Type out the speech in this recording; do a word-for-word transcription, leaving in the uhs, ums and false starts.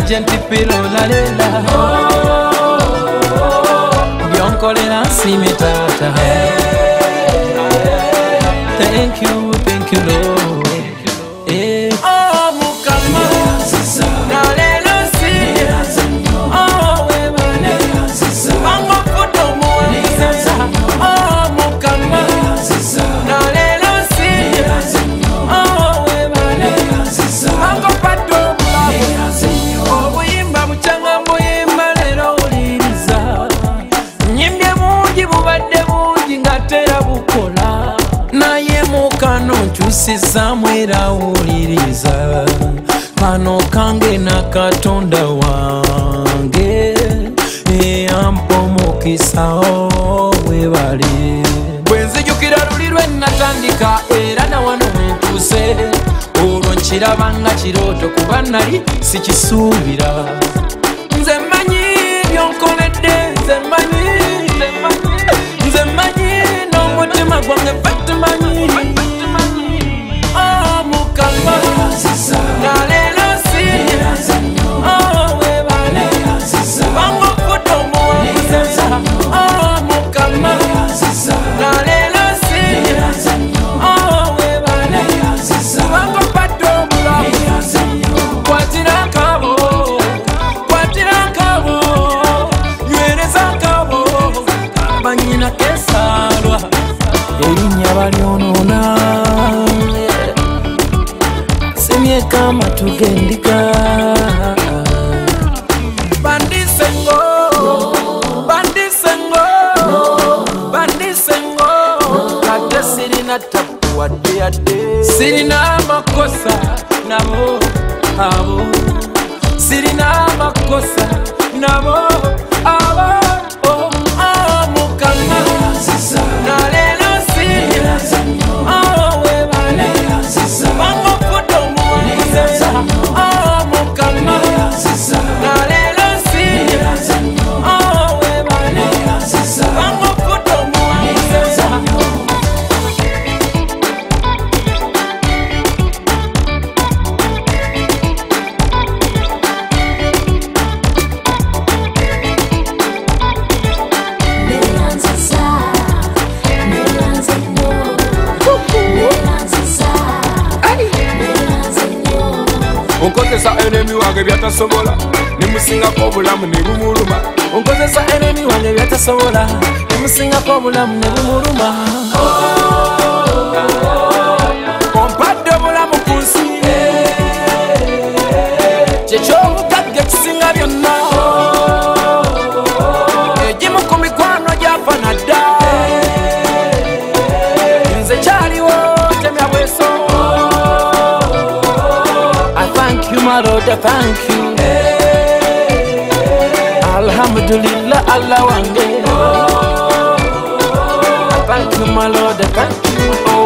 Agenti Piro lalela byonkolera nsime tata. Thank you, thank you Lord. Eh. Oh Mukama nalelo si oh webale bango foto muweza. Oh Mukama nalelo si oh webale bango pato obuyimba buchanga muyimba lero uliriza nyimbye mungi bubadde bungi ngatera bukola naye mukano nkyusiza mwera uliriza kano kange na katonda wange eyampomukisao webali bwenzijukira luli lwe natandika era nawano wentuuse olwo nkirabanga kirooto kuba nali sikisuubira nze mmanyi byonkoledde nze mmanyi nze mmanyi n'omutima gwange batumanyi. Oh Mukama nalelo si oh webale bango foto muweza. Oh Mukama nalelo si oh webale bango pato mulamu kwatira kabo kwatira kabo nywereza kabo banyina kesalwa erinnya balyonoona semye kama tugendika bandisengo bandisengo bandisengo kade sirina tapu wadde ade sirina makosa nabo abo sirina makosa nabo abo. Oh oh Mukama nalelo si oh webale bango foto muweza. Oh Mukama nalelo si oh webale bango foto muweza. Onkozesa enemy wange byatasobola nemusingako obulamu ne bumuluma. Onkozesa enemy wange byatasobola nemusingako obulamu ne bumuluma. Ompadde obulamu ku nsi kyekyobugagga ekisinga byonna egimu ku mikwano gyafa nadda nze kyaliwo temya bweso. Thank you, my Lord, thank you. Alhamdulillah, Allah wange. Thank you, my Lord, thank you.